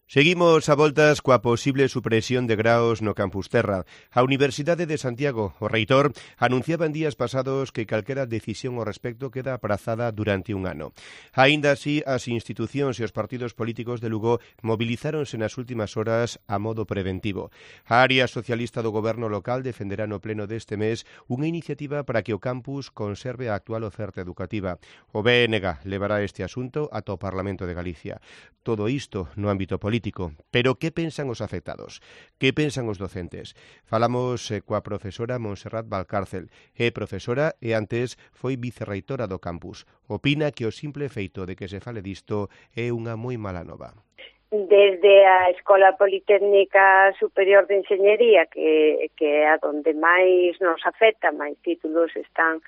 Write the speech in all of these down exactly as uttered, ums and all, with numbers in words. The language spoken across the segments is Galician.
Seguimos a voltas coa posible supresión de graos no Campus Terra. A Universidade de Santiago, o reitor, anunciaba en días pasados que calquera decisión ao respecto queda aprazada durante un ano. Aínda así, as institucións e os partidos políticos de Lugo movilizáronse nas últimas horas a modo preventivo. A área socialista do goberno local defenderá no pleno deste mes unha iniciativa para que o campus conserve a actual oferta educativa. O B N G levará este asunto ata o Parlamento de Galicia. Todo isto no ámbito político. Pero que pensan os afectados? Que pensan os docentes? Falamos eh, coa profesora Montserrat Valcárcel. É profesora e antes foi vicerreitora do campus. Opina que o simple feito de que se fale disto é unha moi mala nova. Desde a Escola Politécnica Superior de Enxeñería, que, que é a donde máis nos afecta, máis títulos están,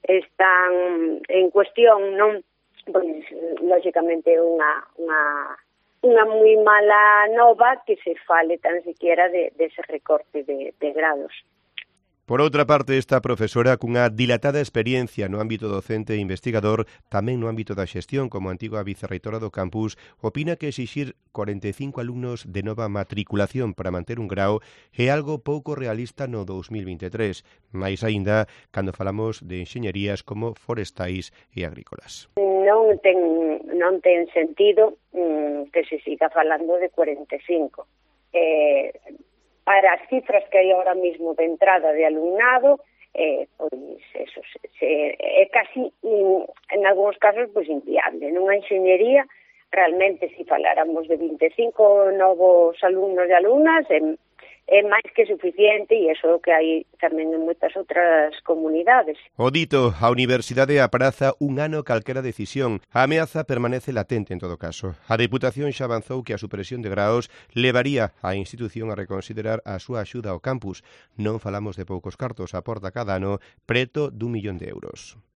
están en cuestión, non? Pois, lógicamente, unha... unha unha moi mala nova que se fale tan siquiera de, de ese recorte de, de grados. Por outra parte, esta profesora cunha dilatada experiencia no ámbito docente e investigador, tamén no ámbito da xestión como antiga vicerreitora do campus, opina que exixir cuarenta e cinco alumnos de nova matriculación para manter un grao é algo pouco realista no dos mil vinte e tres, máis aínda cando falamos de enxeñerías como forestais e agrícolas. Non ten, non ten sentido mm, que se siga falando de cuarenta e cinco. Eh, para as cifras que hai ahora mismo de entrada de alumnado, eh, pois eso se, se, é casi, en algúns casos, pois inviable. Nunha enxeñería, realmente, se faláramos de vinte e cinco novos alumnos e alumnas, é, é máis que suficiente, e iso que hai tamén en moitas outras comunidades. O dito, a Universidade apraza un ano calquera decisión. A ameaza permanece latente en todo caso. A Deputación xa avanzou que a supresión de graos levaría a institución a reconsiderar a súa axuda ao campus. Non falamos de poucos cartos, aporta cada ano preto dun millón de euros.